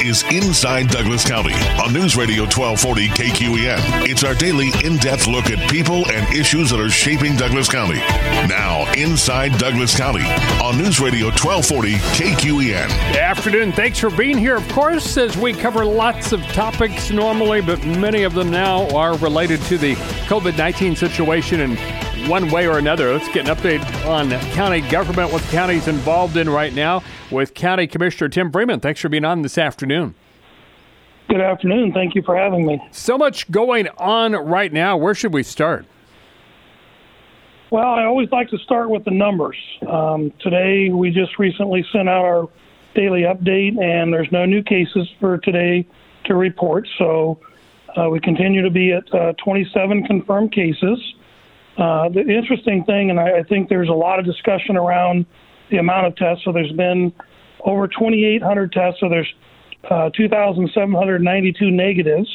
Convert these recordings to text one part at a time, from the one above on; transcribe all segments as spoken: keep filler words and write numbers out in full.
is Inside Douglas County on News Radio twelve forty K Q E N. It's our daily in-depth look at people and issues that are shaping Douglas County. Now, Inside Douglas County on News Radio twelve forty K Q E N. Good afternoon. Thanks for being here. Of course, as we cover lots of topics normally, but many of them now are related to the covid nineteen situation in one way or another. Let's get an update on county government, what the county's involved in right now with County Commissioner Tim Freeman. Thanks for being on this afternoon. Good afternoon. Thank you for having me. So much going on right now. Where should we start? Well, I always like to start with the numbers. Um, today, we just recently sent out our daily update, and there's no new cases for today to report. So uh, we continue to be at uh, twenty-seven confirmed cases. Uh, the interesting thing, and I, I think there's a lot of discussion around the amount of tests. So there's been over twenty-eight hundred tests. So there's uh, two thousand seven hundred ninety-two negatives.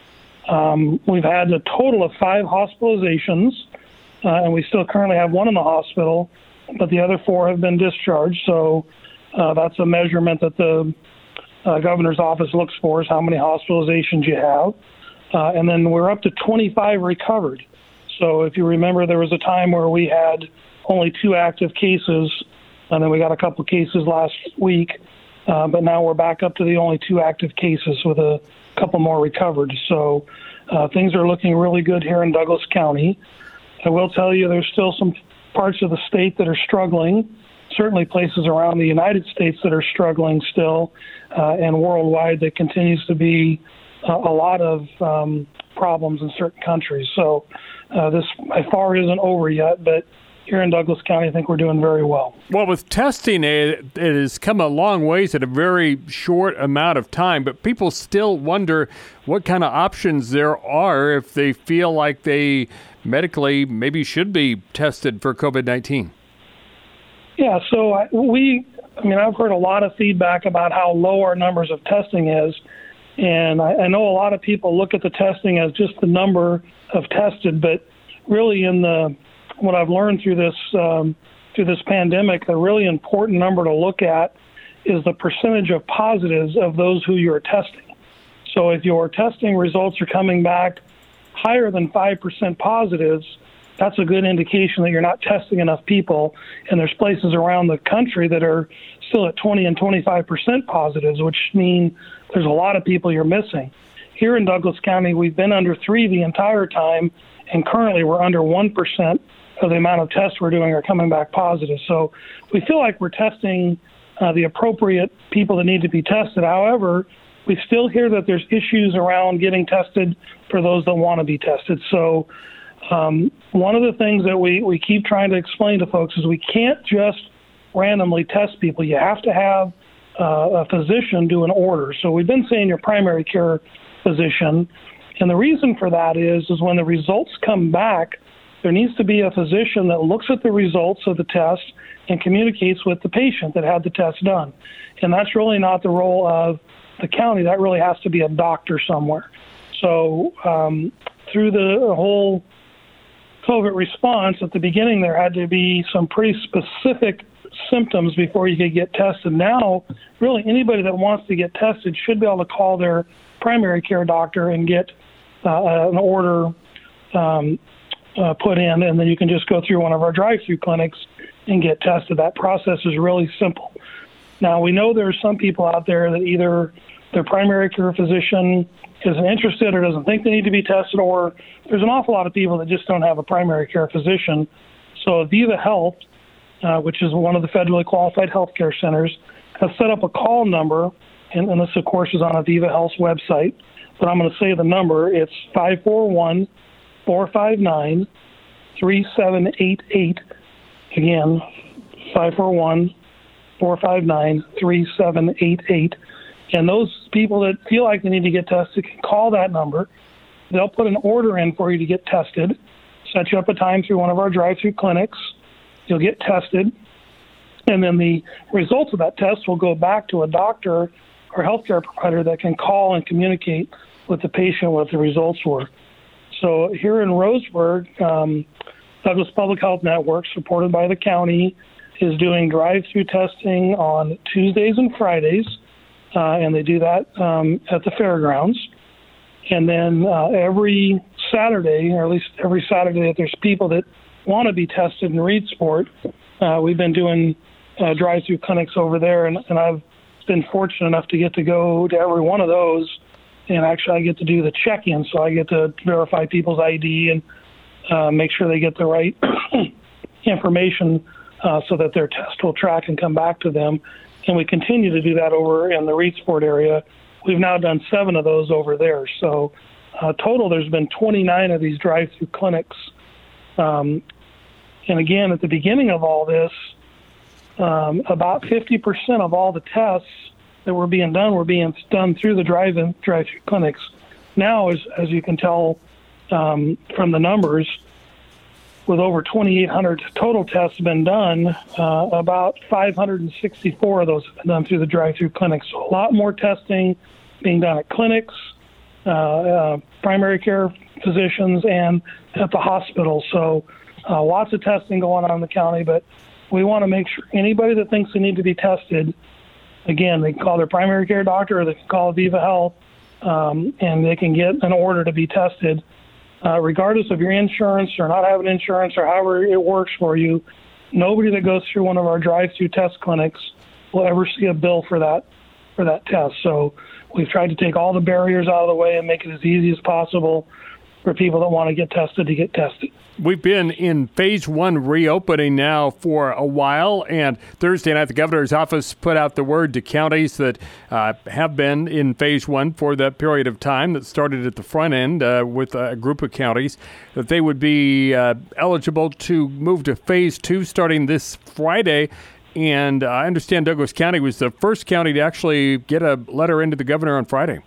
Um, we've had a total of five hospitalizations, uh, and we still currently have one in the hospital, but the other four have been discharged. So uh, that's a measurement that the uh, governor's office looks for, is how many hospitalizations you have. Uh, and then we're up to twenty-five recovered. So if you remember, there was a time where we had only two active cases, and then we got a couple of cases last week. Uh, but now we're back up to the only two active cases with a couple more recovered. So uh, things are looking really good here in Douglas County. I will tell you there's still some parts of the state that are struggling, certainly places around the United States that are struggling still, uh, and worldwide there continues to be uh, a lot of um, problems in certain countries. So uh, this by far isn't over yet, but here in Douglas County, I think we're doing very well. Well, with testing, it, it has come a long ways at a very short amount of time, but people still wonder what kind of options there are if they feel like they medically maybe should be tested for covid nineteen. Yeah, so I, we, I mean, I've heard a lot of feedback about how low our numbers of testing is, and I, I know a lot of people look at the testing as just the number of tested, but really in the what I've learned through this um, through this pandemic, a really important number to look at is the percentage of positives of those who you're testing. So if your testing results are coming back higher than five percent positives, that's a good indication that you're not testing enough people. And there's places around the country that are still at twenty and twenty-five percent positives, which mean there's a lot of people you're missing. Here in Douglas County, we've been under three the entire time, and currently we're under one percent of the amount of tests we're doing are coming back positive. So we feel like we're testing uh, the appropriate people that need to be tested. However, we still hear that there's issues around getting tested for those that want to be tested. So um, one of the things that we, we keep trying to explain to folks is we can't just randomly test people. You have to have uh, a physician do an order. So we've been saying your primary care physician. And the reason for that is, is when the results come back, there needs to be a physician that looks at the results of the test and communicates with the patient that had the test done. And that's really not the role of the county. That really has to be a doctor somewhere. So um, through the whole COVID response, at the beginning there had to be some pretty specific symptoms before you could get tested. Now, really anybody that wants to get tested should be able to call their primary care doctor and get uh, an order um, uh, put in, and then you can just go through one of our drive-through clinics and get tested. That process is really simple. Now, we know there are some people out there that either their primary care physician isn't interested or doesn't think they need to be tested, or there's an awful lot of people that just don't have a primary care physician. So Aviva Health, uh, which is one of the federally qualified healthcare centers, has set up a call number, and, and this, of course, is on Aviva Health's website, but I'm going to say the number. It's five four one, four five nine, three seven eight eight. Again, five four one, four five nine, three seven eight eight. And those people that feel like they need to get tested can call that number. They'll put an order in for you to get tested, set you up a time through one of our drive-through clinics. You'll get tested, and then the results of that test will go back to a doctor or healthcare provider that can call and communicate with the patient what the results were. So here in Roseburg, um, Douglas Public Health Network, supported by the county, is doing drive-through testing on Tuesdays and Fridays. uh, and they do that um, at the fairgrounds. And then uh, every Saturday, or at least every Saturday that there's people that want to be tested in Reedsport, uh, we've been doing uh, drive-through clinics over there, and, and I've been fortunate enough to get to go to every one of those, and actually I get to do the check-in, so I get to verify people's I D and uh, make sure they get the right information uh, so that their test will track and come back to them. And we continue to do that over in the Reedsport area. We've now done seven of those over there. So uh, total, there's been twenty-nine of these drive-through clinics. Um, and again, at the beginning of all this, um, about fifty percent of all the tests that were being done were being done through the drive-in drive-through clinics. Now, as, as you can tell um, from the numbers, with over twenty-eight hundred total tests been done, uh, about five hundred sixty-four of those have been done through the drive-through clinics. So a lot more testing being done at clinics, uh, uh, primary care physicians, and at the hospital. So uh, lots of testing going on in the county, but we want to make sure anybody that thinks they need to be tested, again, they can call their primary care doctor or they can call Viva Health, um, and they can get an order to be tested. Uh, regardless of your insurance or not having insurance or however it works for you, nobody that goes through one of our drive-through test clinics will ever see a bill for that for that test. So we've tried to take all the barriers out of the way and make it as easy as possible for people that want to get tested to get tested. We've been in phase one reopening now for a while, and Thursday night the governor's office put out the word to counties that uh, have been in phase one for that period of time that started at the front end uh, with a group of counties, that they would be uh, eligible to move to phase two starting this Friday. And uh, I understand Douglas County was the first county to actually get a letter into the governor on Friday.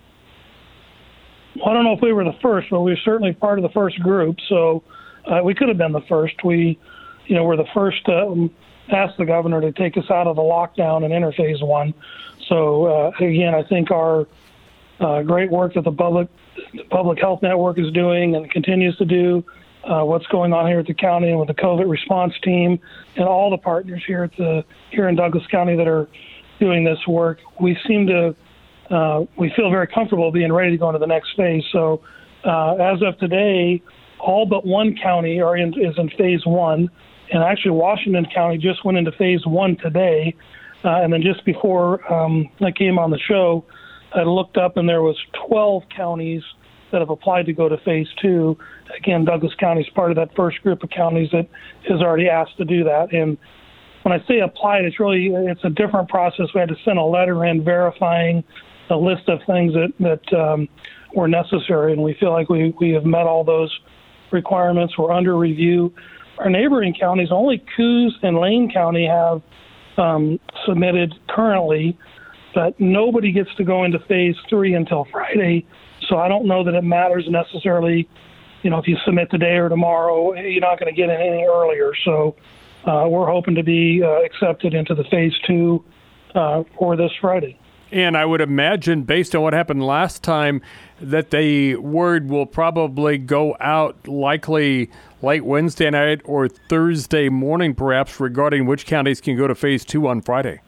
Well, I don't know if we were the first, but we were certainly part of the first group, so Uh, we could have been the first. We, you know, we're the first to um, ask the governor to take us out of the lockdown and enter phase one. So, uh, again, I think our uh, great work that the public the public health network is doing and continues to do, uh, what's going on here at the county and with the COVID response team and all the partners here at the here in Douglas County that are doing this work, we seem to uh, we feel very comfortable being ready to go into the next phase. So, uh, as of today, all but one county are in, is in phase one, and actually Washington County just went into phase one today. Uh, and then just before um, I came on the show, I looked up and there was twelve counties that have applied to go to phase two. Again, Douglas County is part of that first group of counties that is already asked to do that. And when I say applied, it's really it's a different process. We had to send a letter in verifying a list of things that that um, were necessary, and we feel like we we have met all those requirements. Were under review. Our neighboring counties, only Coos and Lane County have um, submitted currently, but nobody gets to go into phase three until Friday. So I don't know that it matters necessarily. You know, if you submit today or tomorrow, you're not going to get in any earlier. So uh, we're hoping to be uh, accepted into the phase two uh, for this Friday. And I would imagine, based on what happened last time, that the word will probably go out likely late Wednesday night or Thursday morning, perhaps, regarding which counties can go to phase two on Friday.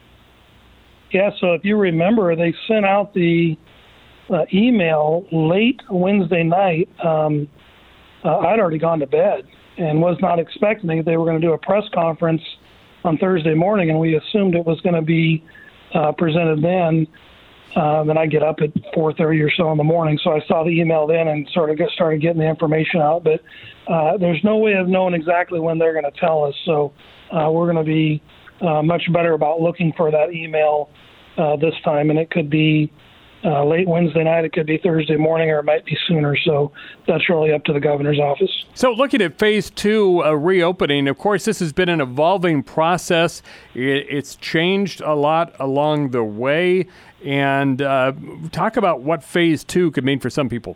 Yeah, so if you remember, they sent out the uh, email late Wednesday night. Um, uh, I'd already gone to bed and was not expecting that they were going to do a press conference on Thursday morning, and we assumed it was going to be Uh, presented then. Uh, then I get up at four thirty or so in the morning, so I saw the email then and sort of get started getting the information out. But uh, there's no way of knowing exactly when they're going to tell us, so uh, we're going to be uh, much better about looking for that email uh, this time, and it could be uh, late Wednesday night, it could be Thursday morning, or it might be sooner, so that's really up to the governor's office. So looking at phase two uh, reopening, of course, this has been an evolving process. It, it's changed a lot along the way. And uh, talk about what phase two could mean for some people.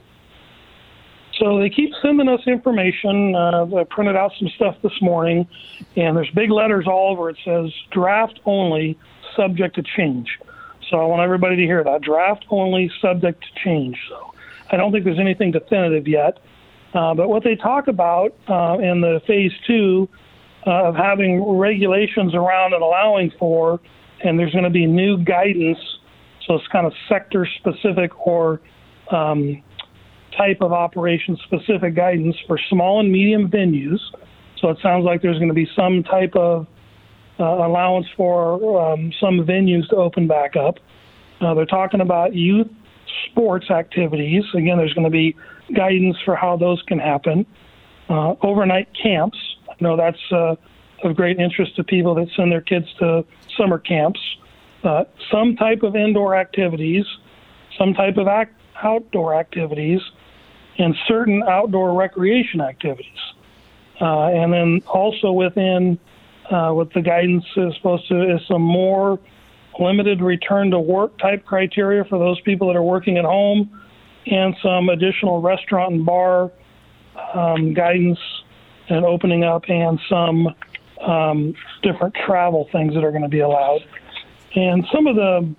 So they keep sending us information. Uh, I printed out some stuff this morning, and there's big letters all over. It says draft only, subject to change. So I want everybody to hear that. Draft only, subject to change. So I don't think there's anything definitive yet. Uh, but what they talk about uh, in the phase two uh, of having regulations around and allowing for, and there's going to be new guidance So it's kind of sector-specific or um, type of operation-specific guidance for small and medium venues. So it sounds like there's going to be some type of uh, allowance for um, some venues to open back up. Uh, they're talking about youth sports activities. Again, there's going to be guidance for how those can happen. Uh, overnight camps. I know that's uh, of great interest to people that send their kids to summer camps. Uh, some type of indoor activities, some type of act- outdoor activities, and certain outdoor recreation activities. Uh, and then also within uh, what the guidance is supposed to is some more limited return to work type criteria for those people that are working at home, and some additional restaurant and bar um, guidance and opening up, and some um, different travel things that are going to be allowed. And some of the,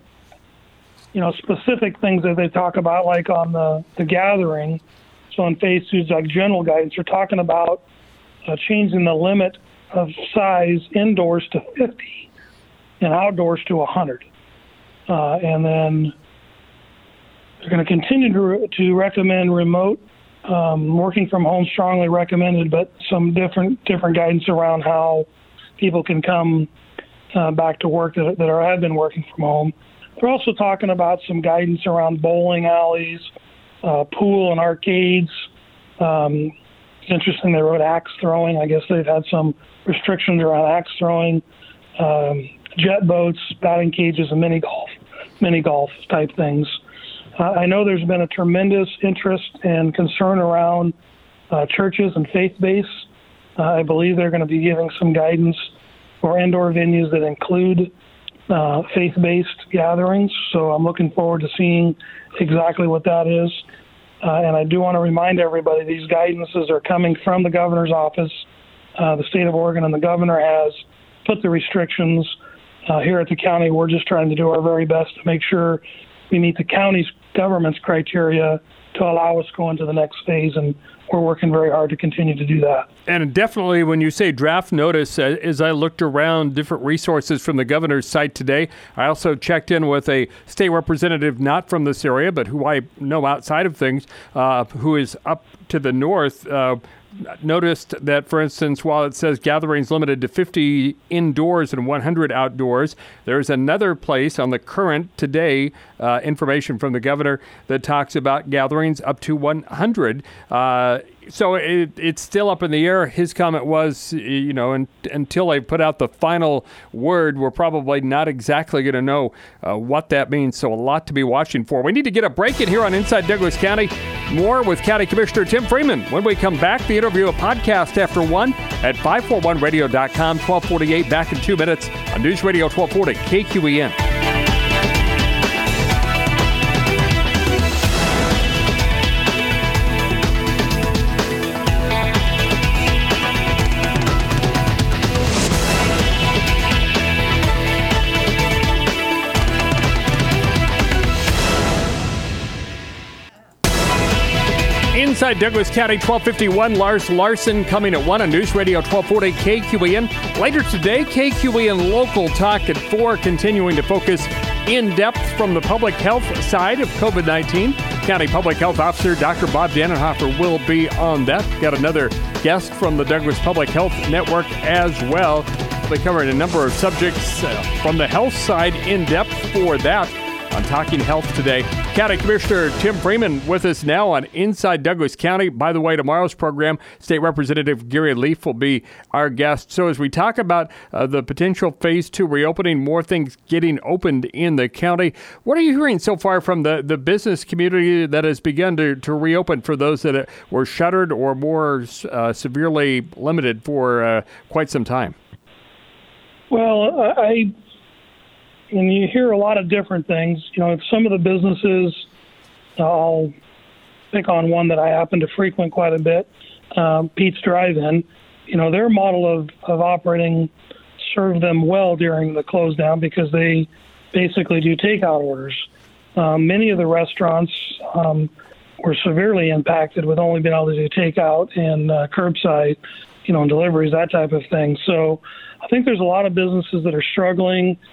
you know, specific things that they talk about, like on the, the gathering, so on phase two, like general guidance, they're talking about uh, changing the limit of size indoors to fifty and outdoors to one hundred. Uh, and then they're going to continue to, to recommend remote um, working from home, strongly recommended, but some different different guidance around how people can come uh, back to work that, that are, have been working from home. They're also talking about some guidance around bowling alleys, uh, pool and arcades. Um, it's interesting they wrote axe throwing. I guess they've had some restrictions around axe throwing, um, jet boats, batting cages, and mini golf, mini golf type things. Uh, I know there's been a tremendous interest and concern around uh, churches and faith-based. Uh, I believe they're going to be giving some guidance for indoor venues that include uh, faith-based gatherings. So I'm looking forward to seeing exactly what that is. Uh, and I do want to remind everybody these guidances are coming from the governor's office. Uh, the state of Oregon and the governor has put the restrictions. Uh, here at the county, we're just trying to do our very best to make sure we meet the county's government's criteria to allow us to go into the next phase, and we're working very hard to continue to do that. And definitely when you say draft notice, uh, as I looked around different resources from the governor's site today, I also checked in with a state representative not from this area, but who I know outside of things, uh, who is up to the north. Uh, noticed that, for instance, while it says gatherings limited to fifty indoors and one hundred outdoors, there's another place on the current today uh, information from the governor that talks about gatherings up to one hundred. Uh, so it, it's still up in the air. His comment was, you know, and, until they put out the final word, we're probably not exactly going to know uh, what that means. So a lot to be watching for. We need to get a break in here on Inside Douglas County. More with County Commissioner Tim Freeman. When we come back, the interview, a podcast after one at five forty-one radio dot com, twelve forty-eight, back in two minutes on News Radio twelve forty K Q E N. Inside Douglas County, twelve fifty-one, Lars Larson coming at one on News Radio twelve forty K Q E N. Later today, K Q E N Local Talk at four, continuing to focus in depth from the public health side of COVID nineteen. County Public Health Officer Doctor Bob Dannenhofer will be on that. Got another guest from the Douglas Public Health Network as well. We'll be covering a number of subjects uh, from the health side in depth for that. On Talking Health today, County Commissioner Tim Freeman with us now on Inside Douglas County. By the way, tomorrow's program, State Representative Gary Leaf will be our guest. So as we talk about uh, the potential phase two reopening, more things getting opened in the county, what are you hearing so far from the, the business community that has begun to, to reopen for those that were shuttered or more uh, severely limited for uh, quite some time? Well, I... And you hear a lot of different things. You know, some of the businesses, I'll pick on one that I happen to frequent quite a bit, um, Pete's Drive-In. You know, their model of, of operating served them well during the close down because they basically do takeout orders. Um, many of the restaurants um, were severely impacted with only being able to do takeout and uh, curbside, you know, and deliveries, that type of thing. So I think there's a lot of businesses that are struggling.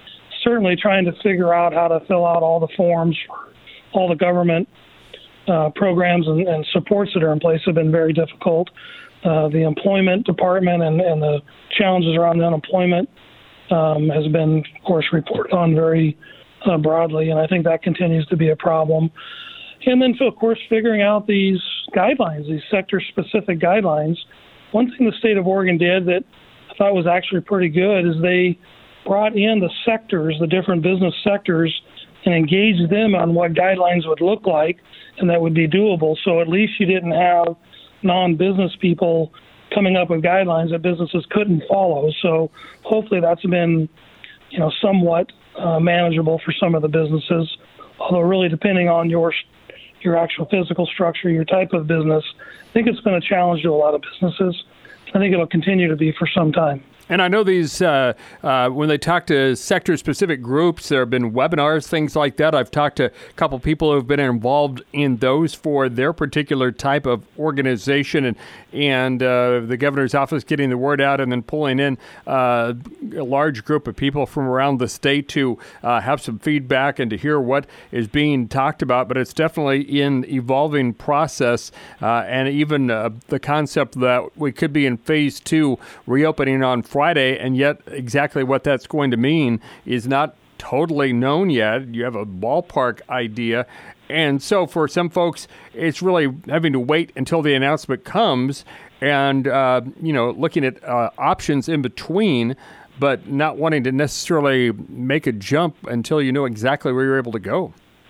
certainly trying to figure out how to fill out all the forms for all the government uh, programs and, and supports that are in place have been very difficult. Uh, the employment department and, and the challenges around the unemployment um, has been, of course, reported on very uh, broadly, and I think that continues to be a problem. And then, of course, figuring out these guidelines, these sector-specific guidelines. One thing the state of Oregon did that I thought was actually pretty good is they brought in the sectors, the different business sectors, and engaged them on what guidelines would look like and that would be doable. So at least you didn't have non-business people coming up with guidelines that businesses couldn't follow. So hopefully that's been, you know, somewhat uh, manageable for some of the businesses. Although really depending on your your actual physical structure, your type of business, I think it's been a challenge to a lot of businesses. I think it'll continue to be for some time. And I know these, uh, uh, when they talk to sector-specific groups, there have been webinars, things like that. I've talked to a couple people who've been involved in those for their particular type of organization, and and uh, the governor's office getting the word out and then pulling in uh, a large group of people from around the state to uh, have some feedback and to hear what is being talked about. But it's definitely an evolving process, uh, and even uh, the concept that we could be in phase two, reopening on Friday, and yet exactly what that's going to mean is not totally known yet. You have a ballpark idea. And so for some folks, it's really having to wait until the announcement comes and, uh, you know, looking at uh, options in between, but not wanting to necessarily make a jump until you know exactly where you're able to go.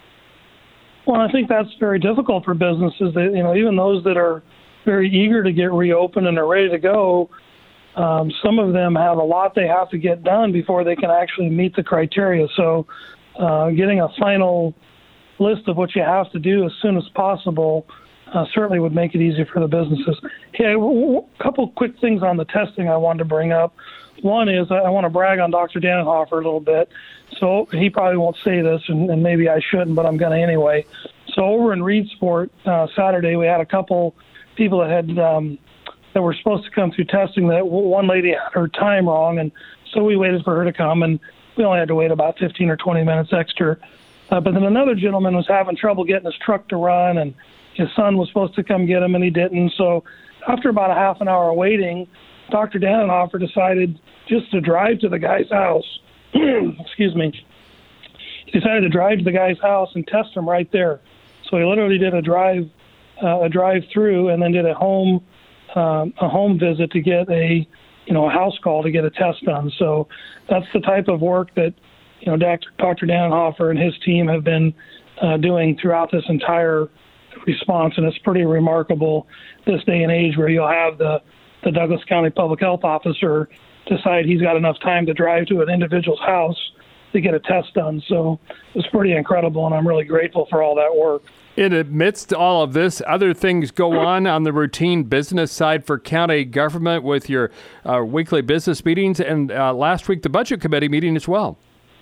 Well, I think that's very difficult for businesses. That, you know, even those that are very eager to get reopened and are ready to go, Um, some of them have a lot they have to get done before they can actually meet the criteria. So uh, getting a final list of what you have to do as soon as possible uh, certainly would make it easier for the businesses. Hey, a couple quick things on the testing I wanted to bring up. One is I want to brag on Doctor Dannenhofer a little bit. So he probably won't say this, and, and maybe I shouldn't, but I'm going to anyway. So over in Reedsport uh, Saturday, we had a couple people that had um, that were supposed to come through testing. That one lady had her time wrong, and so we waited for her to come, and we only had to wait about fifteen or twenty minutes extra. Uh, but then another gentleman was having trouble getting his truck to run, and his son was supposed to come get him, and he didn't. So after about a half an hour waiting, Doctor Dannenhofer decided just to drive to the guy's house. Excuse me. He decided to drive to the guy's house and test him right there. So he literally did a drive, uh, a drive-through, and then did a home Um, a home visit to get a, you know, a house call to get a test done. So that's the type of work that, you know, Doctor Doctor Dannenhofer and his team have been uh, doing throughout this entire response, and it's pretty remarkable this day and age where you'll have the, the Douglas County Public Health Officer decide he's got enough time to drive to an individual's house to get a test done. So it's pretty incredible, and I'm really grateful for all that work. In amidst all of this, other things go on on the routine business side for county government with your uh, weekly business meetings, and uh, last week the budget committee meeting as well.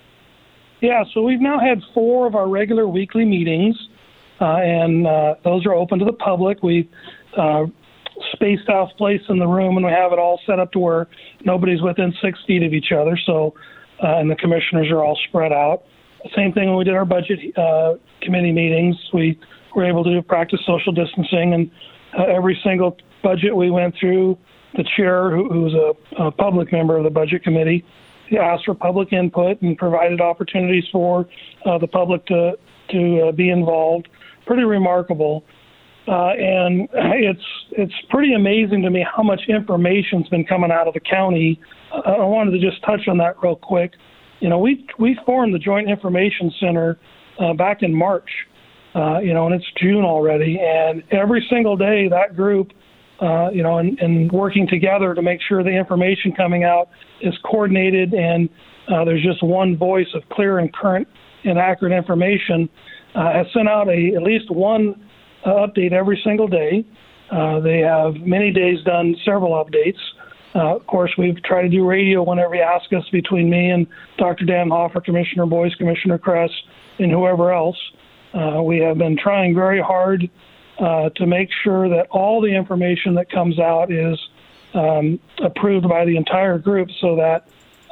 Yeah, so we've now had four of our regular weekly meetings, uh, and uh, those are open to the public. We've uh, spaced out place in the room, and we have it all set up to where nobody's within six feet of each other, so uh, and the commissioners are all spread out. Same thing when we did our budget uh, committee meetings. We were able to practice social distancing, and uh, every single budget we went through, the chair, who, who was a, a public member of the budget committee, he asked for public input and provided opportunities for uh, the public to to uh, be involved. Pretty remarkable. Uh, and it's it's pretty amazing to me how much information's been coming out of the county. Uh, I wanted to just touch on that real quick. You know, we we formed the Joint Information Center uh, back in March, uh, you know, and it's June already. And every single day that group, uh, you know, and, and working together to make sure the information coming out is coordinated and uh, there's just one voice of clear and current and accurate information, uh, has sent out a at least one uh, update every single day. Uh, they have many days done several updates. Uh, of course, we've tried to do radio whenever you ask us, between me and Doctor Dannenhofer, Commissioner Boyce, Commissioner Kress, and whoever else. Uh, we have been trying very hard uh, to make sure that all the information that comes out is um, approved by the entire group, so that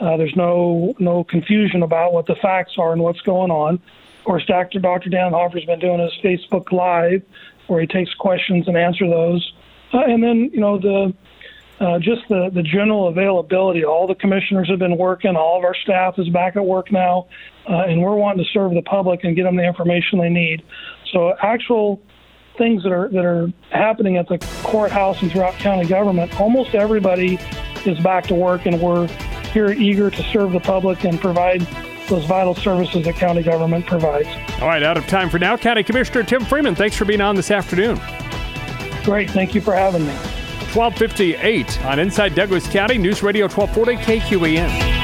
Uh, there's no no confusion about what the facts are and what's going on. Of course, Doctor Doctor Dan Hoffer's been doing his Facebook Live, where he takes questions and answers those. Uh, and then, you know, the uh, just the, the general availability. All the commissioners have been working. All of our staff is back at work now, uh, and we're wanting to serve the public and get them the information they need. So actual things that are that are happening at the courthouse and throughout county government, almost everybody is back to work, and we're here eager to serve the public and provide those vital services that county government provides. All right, out of time for now. County Commissioner Tim Freeman, thanks for being on this afternoon. Great. Thank you for having me. twelve fifty-eight on Inside Douglas County, News Radio twelve forty K Q E N.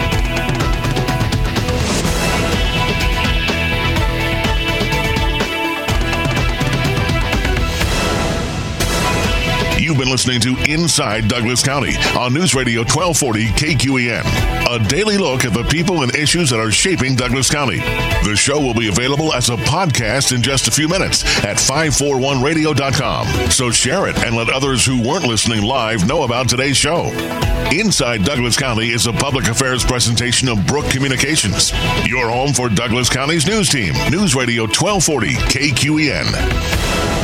You've been listening to Inside Douglas County on News Radio twelve forty K Q E N, a daily look at the people and issues that are shaping Douglas County. The show will be available as a podcast in just a few minutes at five forty-one radio dot com. So share it and let others who weren't listening live know about today's show. Inside Douglas County is a public affairs presentation of Brook Communications, your home for Douglas County's news team. News Radio twelve forty K Q E N.